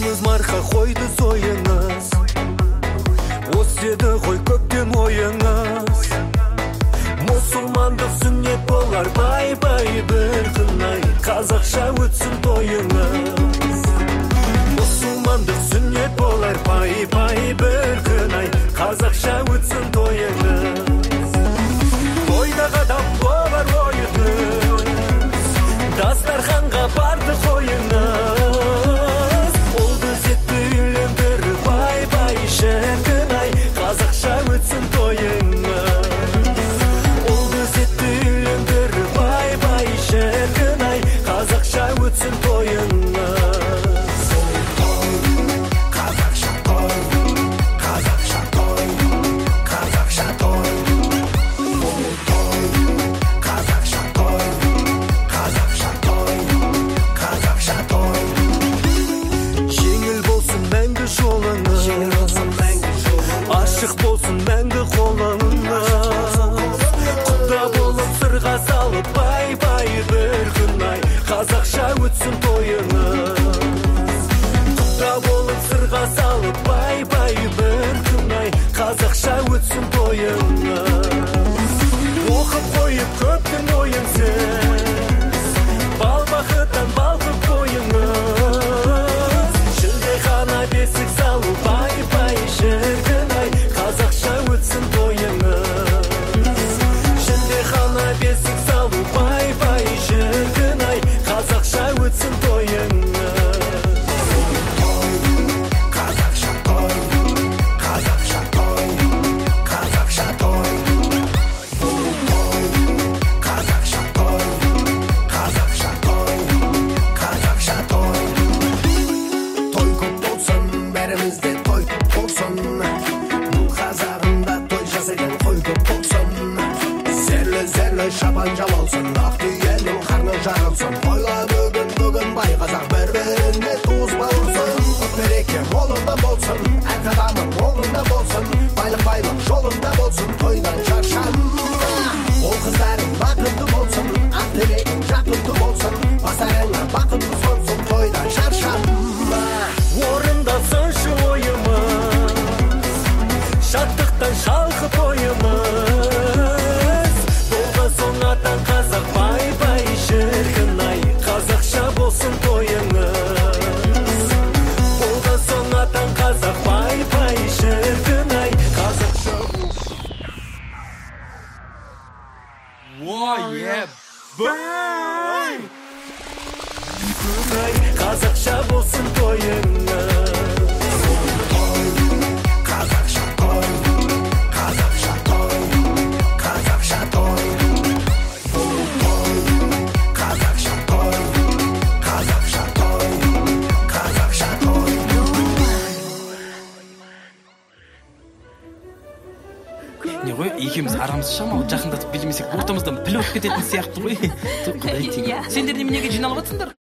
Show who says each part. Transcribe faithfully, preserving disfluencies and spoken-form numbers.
Speaker 1: Қымыз марқа қойды сойыңыз, осы еді ғой көптен ойыңыз. Мұсылмандық сүннет болар бай-бай бір күн ай, қазақша өтсін тойыңыз. Мұсылмандық сүннет болар бай-бай бір күн ай, қазақша өтсін тойыңыз. Тойда қадам болар ойыңыз, дастарханға барды қойыңыз. Ол күзетті үйлендіріп бай-бай шіркін ай, қазақша өтсін тойыңыз. Ол күзетті үйлендіріп бай-бай шіркін ай, қазақша өтсін тойыңыз. Ашық болсын мәңгі қолыңыз, құда болып сырға салып бай-бай бір күн ай, қазақша өтсін тойыңыз. Құда болып сырға салып бай-бай бір күн ай, қазақша өтсін тойыңыз. Оқып қойып көптің ойынсыз, бал бақыттан балқып қойыңыз. Шілдехана бесік салу бай-бай шіркін ай, қазақша өтсін тойыңыз. Шілдехана бесік салу бай-бай шіркін ай, қазақша өтсін тойыңыз. Қазақша той, қазақша той, қазақша той. Қазақша той, қазақша той, қазақша той. Той көп болсын, бәрімізде той көп болсын. Бұл қазағында той жасайтын қой көп болсын. Зерлі-зерлі шапан жамалсын, ақ түйенің қарны жарылсын. Қойла бүгін, бүгін бай қазақ бір-біріне туыс бауырсын. Құт-береке молында болсын, әр қадамың оңында болсын. Байлық-байлық жолында болсын, тойдан шаршанма. Ол қыздарың бақытты болсын, ақ тілегің жақынды болсын. Басарыңа бақытты сонсын, тойдан шаршанма. Орындасыншы ойымыз, шаттықтан шалқып ойымыз. Болған соң атан қазақ бай-бай шіркін ай, қазақша болсын тойыңыз. Болған соң атан қазақ бай-бай шіркін ай, қазақша болсын. Ой, бай! Қазақша болсын тойыңыз. Қазақша той, қазақша той, қазақша той. Қазақша той, қазақша той, қазақша той.
Speaker 2: Не ғой, екеуміз арамыз шамалы жақындатып билемесек ортамыздан піл өтіп кететін сияқты ғой. Құдай тегі. Сендер неменеге жиналып жатсыңдар?